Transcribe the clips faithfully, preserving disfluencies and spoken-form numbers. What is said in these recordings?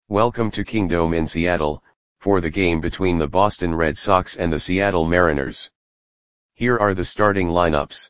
Welcome to Kingdome in Seattle, for the game between the Boston Red Sox and the Seattle Mariners. Here are the starting lineups.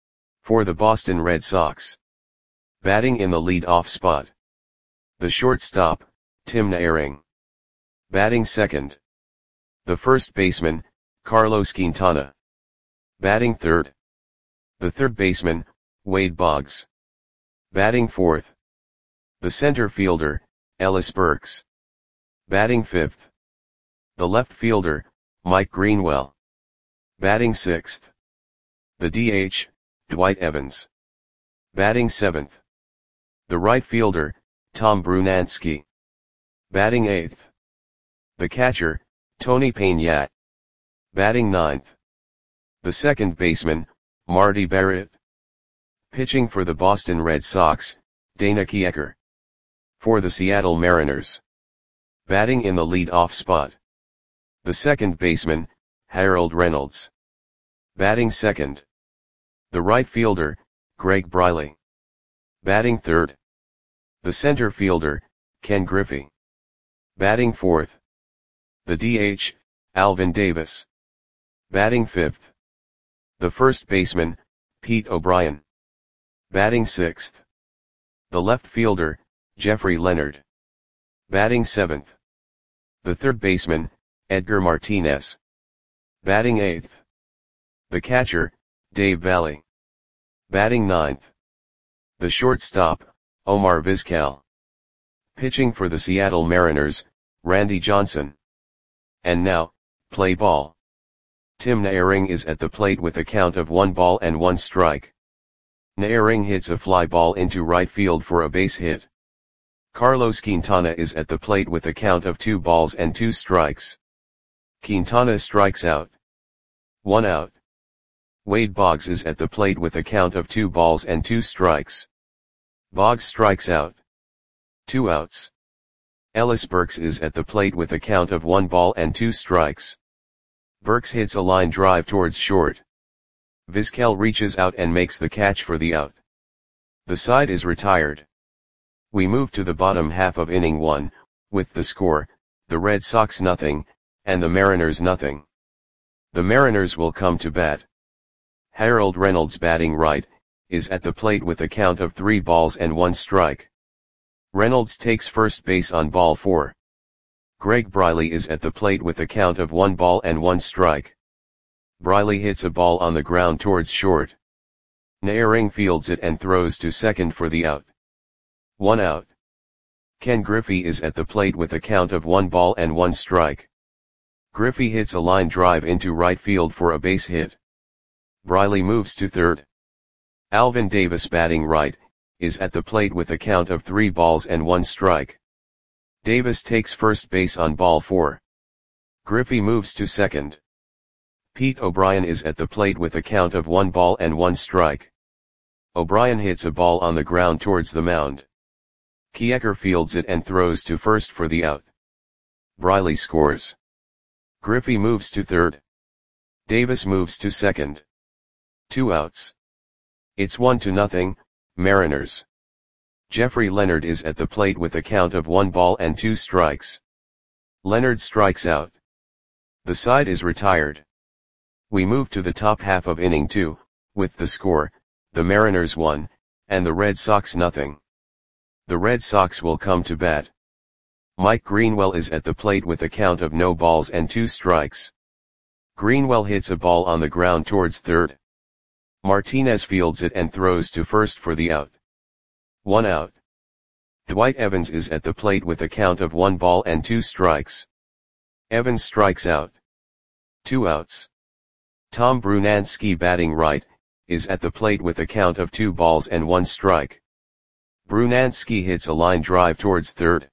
For the Boston Red Sox. Batting in the lead-off spot. The shortstop, Tim Naehring. Batting second. The first baseman, Carlos Quintana. Batting third. The third baseman, Wade Boggs. Batting fourth. The center fielder, Ellis Burks. Batting fifth. The left fielder, Mike Greenwell. Batting sixth. The D H, Dwight Evans. Batting seventh. The right fielder, Tom Brunansky. Batting eighth. The catcher, Tony Peña. Batting ninth. The second baseman, Marty Barrett. Pitching for the Boston Red Sox, Dana Kiecker. For the Seattle Mariners. Batting in the lead-off spot. The second baseman, Harold Reynolds. Batting second. The right fielder, Greg Briley. Batting third. The center fielder, Ken Griffey. Batting fourth. The D H, Alvin Davis. Batting fifth. The first baseman, Pete O'Brien. Batting sixth. The left fielder, Jeffrey Leonard. Batting seventh. The third baseman, Edgar Martinez. Batting eighth. The catcher, Dave Valle. Batting ninth. The shortstop, Omar Vizquel. Pitching for the Seattle Mariners, Randy Johnson. And now, play ball. Tim Naehring is at the plate with a count of one ball and one strike. Naehring hits a fly ball into right field for a base hit. Carlos Quintana is at the plate with a count of two balls and two strikes. Quintana strikes out. One out. Wade Boggs is at the plate with a count of two balls and two strikes. Boggs strikes out. Two outs. Ellis Burks is at the plate with a count of one ball and two strikes. Burks hits a line drive towards short. Vizquel reaches out and makes the catch for the out. The side is retired. We move to the bottom half of inning one, with the score, the Red Sox nothing, and the Mariners nothing. The Mariners will come to bat. Harold Reynolds batting right, is at the plate with a count of three balls and one strike. Reynolds takes first base on ball four. Greg Briley is at the plate with a count of one ball and one strike. Briley hits a ball on the ground towards short. Naehring fields it and throws to second for the out. One out. Ken Griffey is at the plate with a count of one ball and one strike. Griffey hits a line drive into right field for a base hit. Briley moves to third. Alvin Davis batting right, is at the plate with a count of three balls and one strike. Davis takes first base on ball four. Griffey moves to second. Pete O'Brien is at the plate with a count of one ball and one strike. O'Brien hits a ball on the ground towards the mound. Kiecker fields it and throws to first for the out. Briley scores. Griffey moves to third. Davis moves to second. Two outs. It's one to nothing, Mariners. Jeffrey Leonard is at the plate with a count of one ball and two strikes. Leonard strikes out. The side is retired. We move to the top half of inning two, with the score, the Mariners one, and the Red Sox nothing. The Red Sox will come to bat. Mike Greenwell is at the plate with a count of no balls and two strikes. Greenwell hits a ball on the ground towards third. Martinez fields it and throws to first for the out. One out. Dwight Evans is at the plate with a count of one ball and two strikes. Evans strikes out. Two outs. Tom Brunansky batting right, is at the plate with a count of two balls and one strike. Brunansky hits a line drive towards third.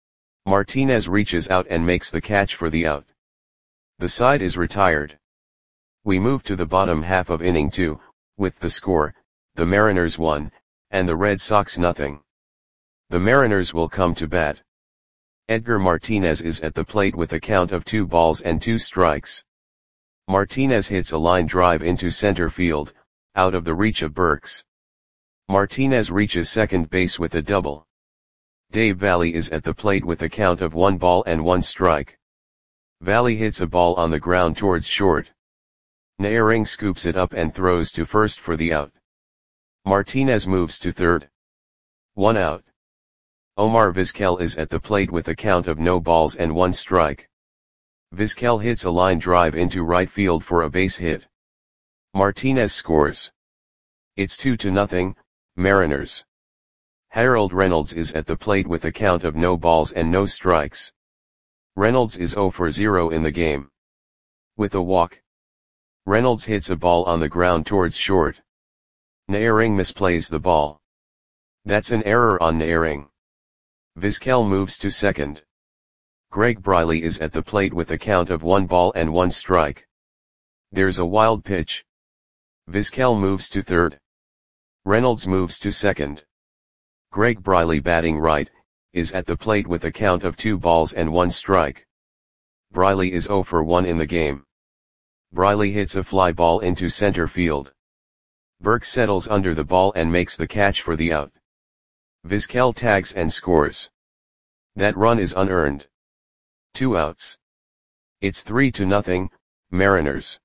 Martinez reaches out and makes the catch for the out. The side is retired. We move to the bottom half of inning two, with the score, the Mariners one, and the Red Sox nothing. The Mariners will come to bat. Edgar Martinez is at the plate with a count of two balls and two strikes. Martinez hits a line drive into center field, out of the reach of Burks. Martinez reaches second base with a double. Dave Valley is at the plate with a count of one ball and one strike. Valley hits a ball on the ground towards short. Naehring scoops it up and throws to first for the out. Martinez moves to third. One out. Omar Vizquel is at the plate with a count of no balls and one strike. Vizquel hits a line drive into right field for a base hit. Martinez scores. It's two to nothing, Mariners. Harold Reynolds is at the plate with a count of no balls and no strikes. Reynolds is zero for zero in the game. With a walk, Reynolds hits a ball on the ground towards short. Naehring misplays the ball. That's an error on Naehring. Vizquel moves to second. Greg Briley is at the plate with a count of one ball and one strike. There's a wild pitch. Vizquel moves to third. Reynolds moves to second. Greg Briley, batting right, is at the plate with a count of two balls and one strike. Briley is zero for one in the game. Briley hits a fly ball into center field. Burke settles under the ball and makes the catch for the out. Vizquel tags and scores. That run is unearned. Two outs. It's three to nothing, Mariners.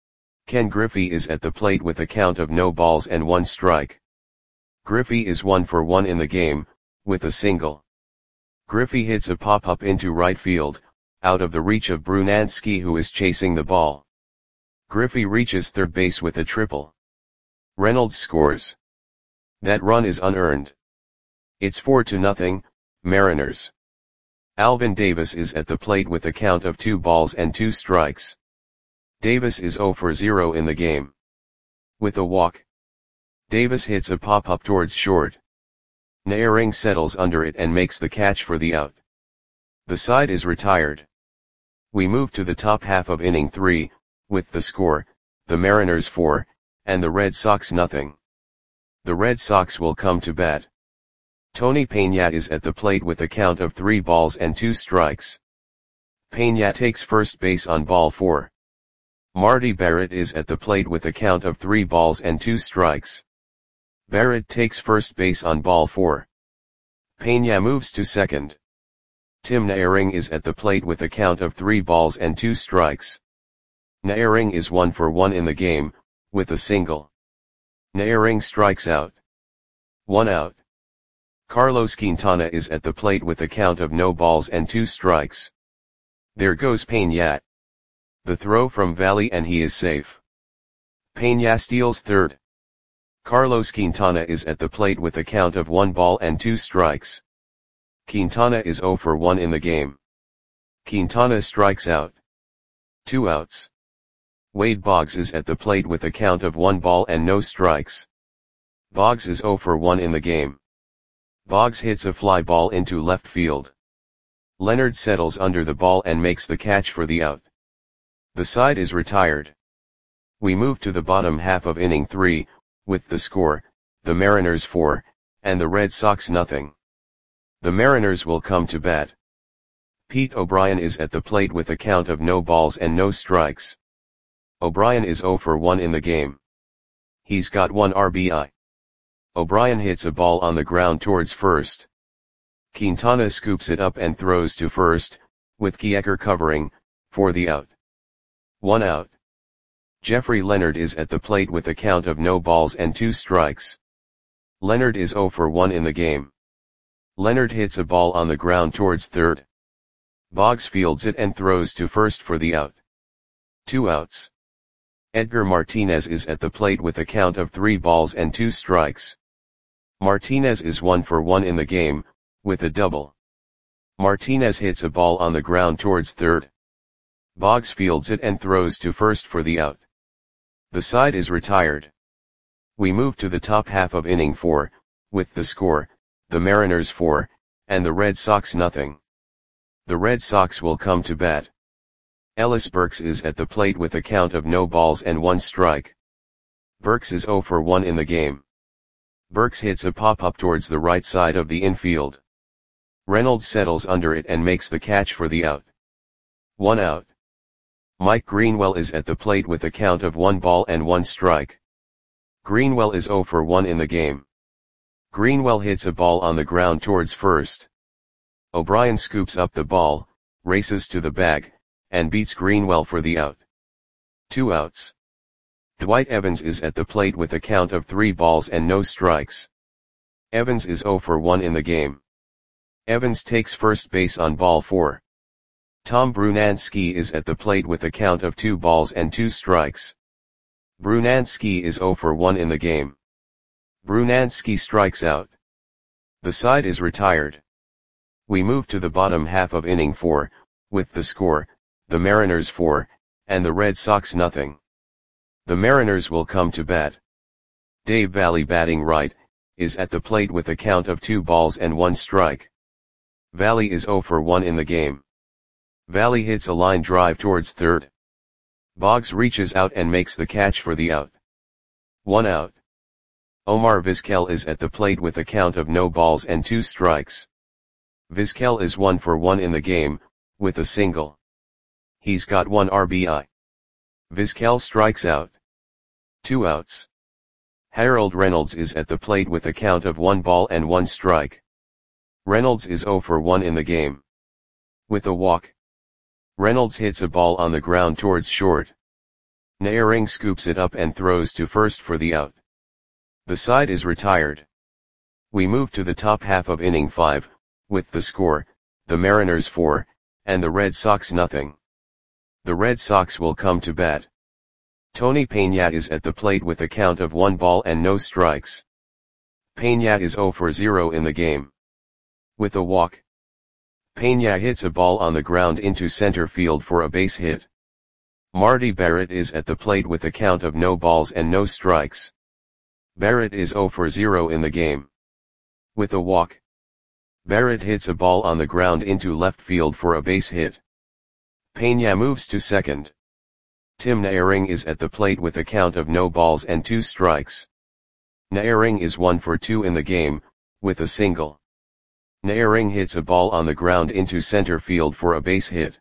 Ken Griffey is at the plate with a count of no balls and one strike. Griffey is one for one in the game, with a single. Griffey hits a pop-up into right field, out of the reach of Brunansky, who is chasing the ball. Griffey reaches third base with a triple. Reynolds scores. That run is unearned. It's four to nothing, Mariners. Alvin Davis is at the plate with a count of two balls and two strikes. Davis is zero for zero in the game. With a walk, Davis hits a pop-up towards short. Naehring settles under it and makes the catch for the out. The side is retired. We move to the top half of inning three, with the score, the Mariners four, and the Red Sox nothing. The Red Sox will come to bat. Tony Peña is at the plate with a count of three balls and two strikes. Peña takes first base on ball four. Marty Barrett is at the plate with a count of three balls and two strikes. Barrett takes first base on ball four. Peña moves to second. Tim Naehring is at the plate with a count of three balls and two strikes. Naehring is one for one in the game, with a single. Naehring strikes out. One out. Carlos Quintana is at the plate with a count of no balls and two strikes. There goes Peña. The throw from Valley and he is safe. Peña steals third. Carlos Quintana is at the plate with a count of one ball and two strikes. Quintana is zero for one in the game. Quintana strikes out. Two outs. Wade Boggs is at the plate with a count of one ball and no strikes. Boggs is zero for one in the game. Boggs hits a fly ball into left field. Leonard settles under the ball and makes the catch for the out. The side is retired. We move to the bottom half of inning three, with the score, the Mariners four, and the Red Sox nothing. The Mariners will come to bat. Pete O'Brien is at the plate with a count of no balls and no strikes. O'Brien is zero for one in the game. He's got one R B I. O'Brien hits a ball on the ground towards first. Quintana scoops it up and throws to first, with Kiecker covering, for the out. One out. Jeffrey Leonard is at the plate with a count of no balls and two strikes. Leonard is zero for one in the game. Leonard hits a ball on the ground towards third. Boggs fields it and throws to first for the out. Two outs. Edgar Martinez is at the plate with a count of three balls and two strikes. Martinez is one for one in the game, with a double. Martinez hits a ball on the ground towards third. Boggs fields it and throws to first for the out. The side is retired. We move to the top half of inning four, with the score, the Mariners four, and the Red Sox nothing. The Red Sox will come to bat. Ellis Burks is at the plate with a count of no balls and one strike. Burks is zero for one in the game. Burks hits a pop-up towards the right side of the infield. Reynolds settles under it and makes the catch for the out. One out. Mike Greenwell is at the plate with a count of one ball and one strike. Greenwell is zero for one in the game. Greenwell hits a ball on the ground towards first. O'Brien scoops up the ball, races to the bag, and beats Greenwell for the out. Two outs. Dwight Evans is at the plate with a count of three balls and no strikes. Evans is oh for one in the game. Evans takes first base on ball four. Tom Brunansky is at the plate with a count of two balls and two strikes. Brunansky is oh for one in the game. Brunansky strikes out. The side is retired. We move to the bottom half of inning four, with the score, the Mariners four, and the Red Sox nothing. The Mariners will come to bat. Dave Valle, batting right, is at the plate with a count of two balls and one strike. Valle is oh for one in the game. Valle hits a line drive towards third. Boggs reaches out and makes the catch for the out. One out. Omar Vizquel is at the plate with a count of no balls and two strikes. Vizquel is one for one in the game, with a single. He's got one R B I. Vizquel strikes out. Two outs. Harold Reynolds is at the plate with a count of one ball and one strike. Reynolds is oh for one in the game. With a walk. Reynolds hits a ball on the ground towards short. Naehring scoops it up and throws to first for the out. The side is retired. We move to the top half of inning five, with the score, the Mariners four, and the Red Sox nothing. The Red Sox will come to bat. Tony Peña is at the plate with a count of one ball and no strikes. Peña is oh for zero in the game. With a walk. Peña hits a ball on the ground into center field for a base hit. Marty Barrett is at the plate with a count of no balls and no strikes. Barrett is oh for zero in the game. With a walk. Barrett hits a ball on the ground into left field for a base hit. Peña moves to second. Tim Naehring is at the plate with a count of no balls and two strikes. Naehring is one for two in the game, with a single. Naehring hits a ball on the ground into center field for a base hit.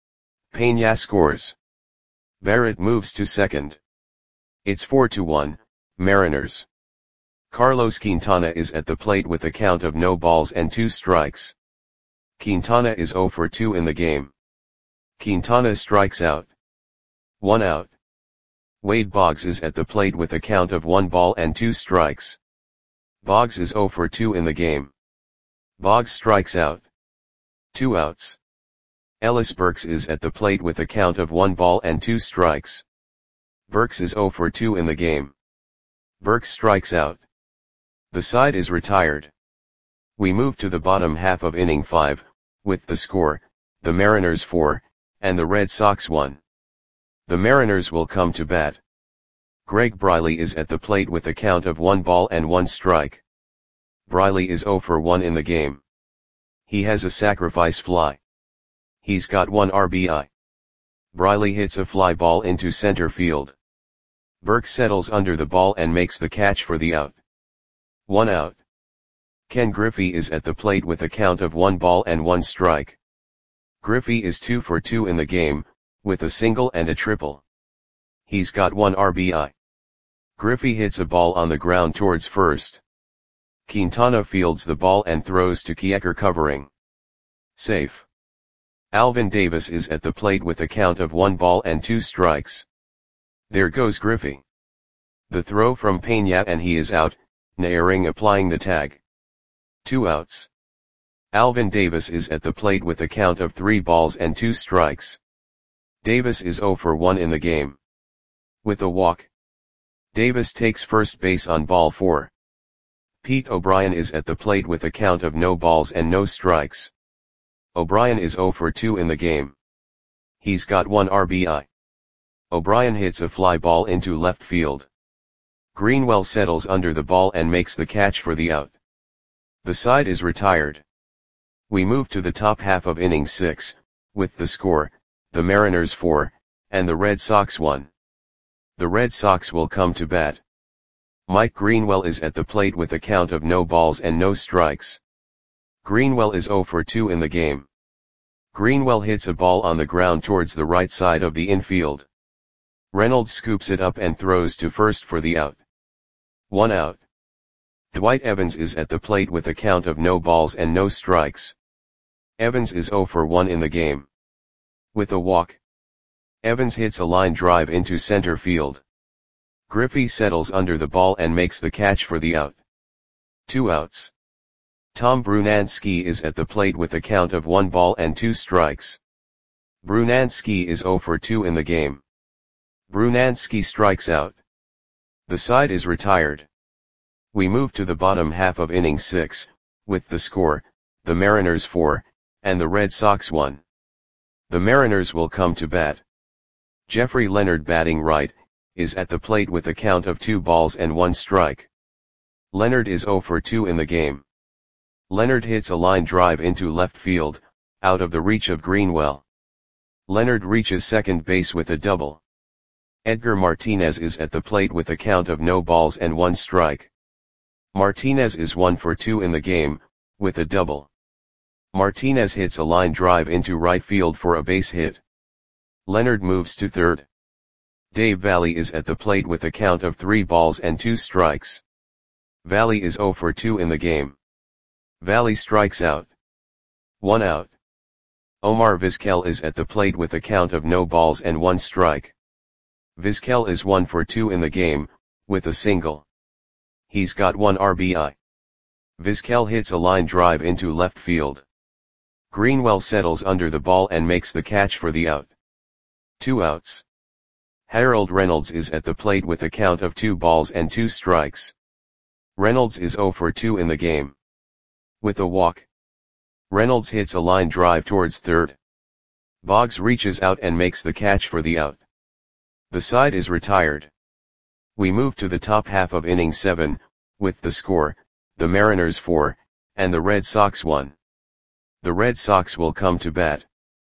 Peña scores. Barrett moves to second. It's four to one, Mariners. Carlos Quintana is at the plate with a count of no balls and two strikes. Quintana is oh for two in the game. Quintana strikes out. One out. Wade Boggs is at the plate with a count of one ball and two strikes. Boggs is oh for two in the game. Boggs strikes out. Two outs. Ellis Burks is at the plate with a count of one ball and two strikes. Burks is oh for two in the game. Burks strikes out. The side is retired. We move to the bottom half of inning five, with the score, the Mariners four, and the Red Sox one. The Mariners will come to bat. Greg Briley is at the plate with a count of one ball and one strike. Briley is oh for one in the game. He has a sacrifice fly. He's got one R B I. Briley hits a fly ball into center field. Burke settles under the ball and makes the catch for the out. One out. Ken Griffey is at the plate with a count of one ball and one strike. Griffey is two for two in the game, with a single and a triple. He's got one R B I. Griffey hits a ball on the ground towards first. Quintana fields the ball and throws to Kiecker covering. Safe. Alvin Davis is at the plate with a count of one ball and two strikes. There goes Griffey. The throw from Peña and he is out, Naehring applying the tag. Two outs. Alvin Davis is at the plate with a count of three balls and two strikes. Davis is oh for one in the game. With a walk. Davis takes first base on ball four. Pete O'Brien is at the plate with a count of no balls and no strikes. O'Brien is oh for two in the game. He's got one R B I. O'Brien hits a fly ball into left field. Greenwell settles under the ball and makes the catch for the out. The side is retired. We move to the top half of inning six, with the score, the Mariners four, and the Red Sox one. The Red Sox will come to bat. Mike Greenwell is at the plate with a count of no balls and no strikes. Greenwell is oh for two in the game. Greenwell hits a ball on the ground towards the right side of the infield. Reynolds scoops it up and throws to first for the out. One out. Dwight Evans is at the plate with a count of no balls and no strikes. Evans is zero for one in the game. With a walk, Evans hits a line drive into center field. Griffey settles under the ball and makes the catch for the out. Two outs. Tom Brunansky is at the plate with a count of one ball and two strikes. Brunansky is zero for two in the game. Brunansky strikes out. The side is retired. We move to the bottom half of inning six, with the score, the Mariners four, and the Red Sox one. The Mariners will come to bat. Jeffrey Leonard, batting right, is at the plate with a count of two balls and one strike. Leonard is zero for two in the game. Leonard hits a line drive into left field, out of the reach of Greenwell. Leonard reaches second base with a double. Edgar Martinez is at the plate with a count of no balls and one strike. Martinez is one for two in the game, with a double. Martinez hits a line drive into right field for a base hit. Leonard moves to third. Dave Valle is at the plate with a count of three balls and two strikes. Valle is zero for two in the game. Valle strikes out. One out. Omar Vizquel is at the plate with a count of no balls and one strike. Vizquel is one for two in the game, with a single. He's got one R B I. Vizquel hits a line drive into left field. Greenwell settles under the ball and makes the catch for the out. Two outs. Harold Reynolds is at the plate with a count of two balls and two strikes. Reynolds is zero for two in the game. With a walk, Reynolds hits a line drive towards third. Boggs reaches out and makes the catch for the out. The side is retired. We move to the top half of inning seven, with the score, the Mariners four, and the Red Sox one. The Red Sox will come to bat.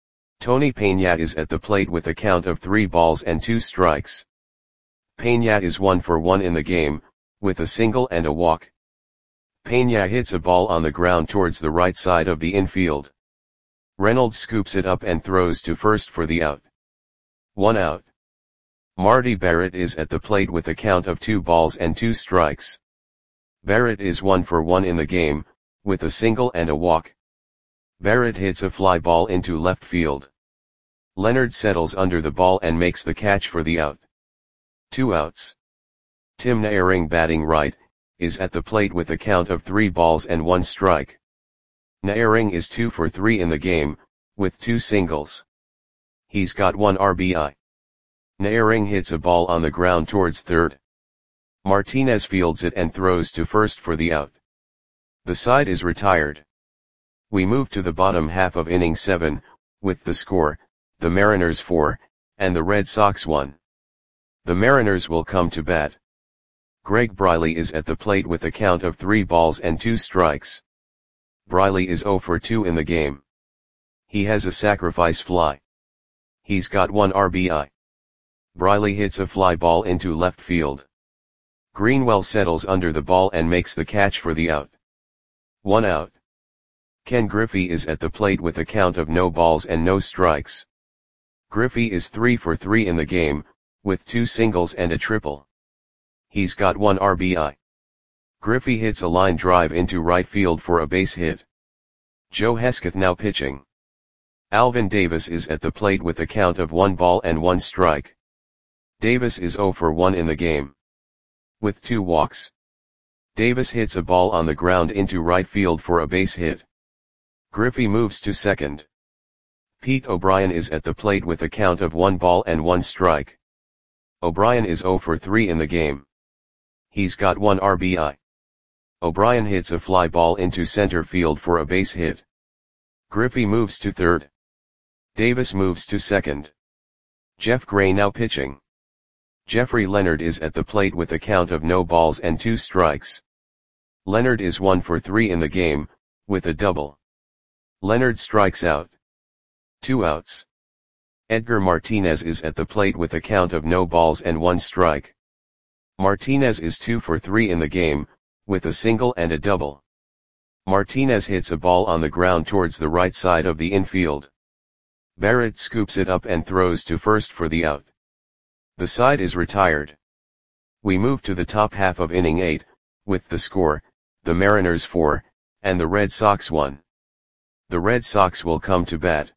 Tony Peña is at the plate with a count of three balls and two strikes. Peña is one for one in the game, with a single and a walk. Peña hits a ball on the ground towards the right side of the infield. Reynolds scoops it up and throws to first for the out. One out. Marty Barrett is at the plate with a count of two balls and two strikes. Barrett is one for one in the game, with a single and a walk. Barrett hits a fly ball into left field. Leonard settles under the ball and makes the catch for the out. Two outs. Tim Naehring, batting right, is at the plate with a count of three balls and one strike. Naehring is two for three in the game, with two singles. He's got one R B I. Naehring hits a ball on the ground towards third. Martinez fields it and throws to first for the out. The side is retired. We move to the bottom half of inning seven, with the score, the Mariners four, and the Red Sox one. The Mariners will come to bat. Greg Briley is at the plate with a count of three balls and two strikes. Briley is zero for two in the game. He has a sacrifice fly. He's got one R B I. Briley hits a fly ball into left field. Greenwell settles under the ball and makes the catch for the out. One out. Ken Griffey is at the plate with a count of no balls and no strikes. Griffey is three for three in the game, with two singles and a triple. He's got one R B I. Griffey hits a line drive into right field for a base hit. Joe Hesketh now pitching. Alvin Davis is at the plate with a count of one ball and one strike. Davis is zero for one in the game. With two walks. Davis hits a ball on the ground into right field for a base hit. Griffey moves to second. Pete O'Brien is at the plate with a count of one ball and one strike. O'Brien is zero for three in the game. He's got one R B I. O'Brien hits a fly ball into center field for a base hit. Griffey moves to third. Davis moves to second. Jeff Gray now pitching. Jeffrey Leonard is at the plate with a count of no balls and two strikes. Leonard is one for three in the game, with a double. Leonard strikes out. Two outs. Edgar Martinez is at the plate with a count of no balls and one strike. Martinez is two for three in the game, with a single and a double. Martinez hits a ball on the ground towards the right side of the infield. Barrett scoops it up and throws to first for the out. The side is retired. We move to the top half of inning eight, with the score, the Mariners four, and the Red Sox one. The Red Sox will come to bat.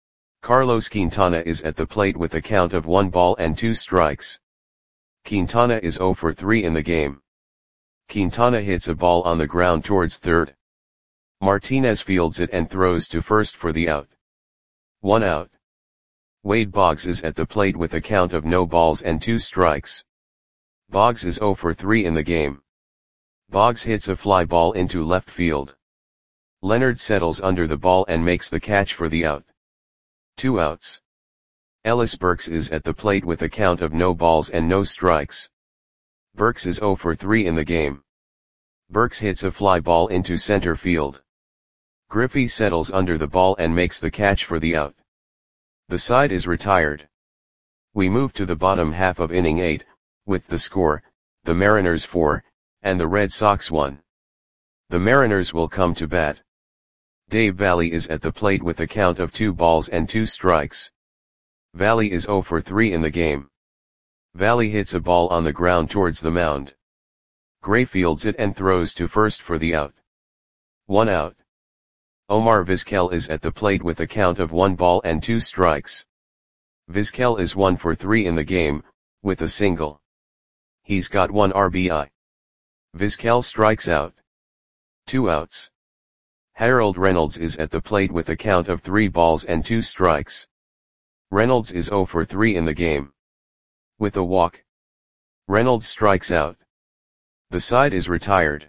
Carlos Quintana is at the plate with a count of one ball and two strikes. Quintana is zero for three in the game. Quintana hits a ball on the ground towards third. Martinez fields it and throws to first for the out. One out. Wade Boggs is at the plate with a count of no balls and two strikes. Boggs is zero for three in the game. Boggs hits a fly ball into left field. Leonard settles under the ball and makes the catch for the out. Two outs. Ellis Burks is at the plate with a count of no balls and no strikes. Burks is zero for three in the game. Burks hits a fly ball into center field. Griffey settles under the ball and makes the catch for the out. The side is retired. We move to the bottom half of inning eight, with the score, the Mariners four, and the Red Sox one. The Mariners will come to bat. Dave Valle is at the plate with a count of two balls and two strikes. Valle is zero for three in the game. Valle hits a ball on the ground towards the mound. Gray fields it and throws to first for the out. One out. Omar Vizquel is at the plate with a count of one ball and two strikes. Vizquel is one for three in the game, with a single. He's got one R B I. Vizquel strikes out. Two outs. Harold Reynolds is at the plate with a count of three balls and two strikes. Reynolds is zero for three in the game. With a walk. Reynolds strikes out. The side is retired.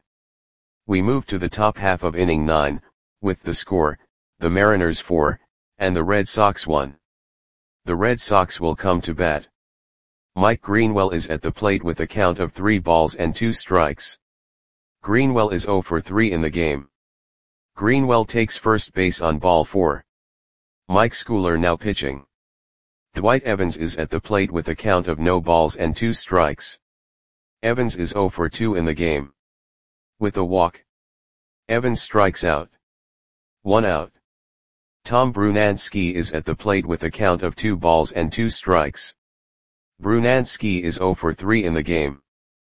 We move to the top half of inning nine, with the score, the Mariners four, and the Red Sox one. The Red Sox will come to bat. Mike Greenwell is at the plate with a count of three balls and two strikes. Greenwell is zero for three in the game. Greenwell takes first base on ball four. Mike Schooler now pitching. Dwight Evans is at the plate with a count of no balls and two strikes. Evans is zero for two in the game. With a walk. Evans strikes out. One out. Tom Brunansky is at the plate with a count of two balls and two strikes. Brunansky is zero for three in the game.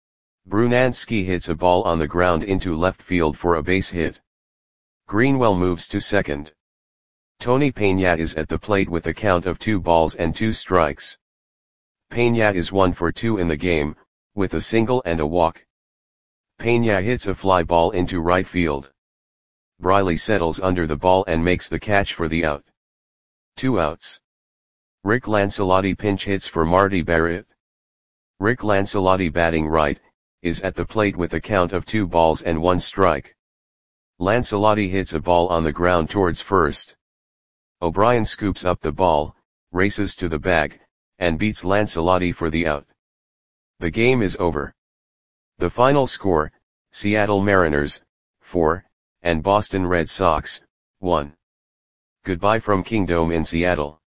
Brunansky hits a ball on the ground into left field for a base hit. Greenwell moves to second. Tony Peña is at the plate with a count of two balls and two strikes. Peña is one for two in the game, with a single and a walk. Peña hits a fly ball into right field. Briley settles under the ball and makes the catch for the out. Two outs. Rick Lancelotti pinch hits for Marty Barrett. Rick Lancelotti, batting right, is at the plate with a count of two balls and one strike. Lancelotti hits a ball on the ground towards first. O'Brien scoops up the ball, races to the bag, and beats Lancelotti for the out. The game is over. The final score, Seattle Mariners, four, and Boston Red Sox, one. Goodbye from Kingdome in Seattle.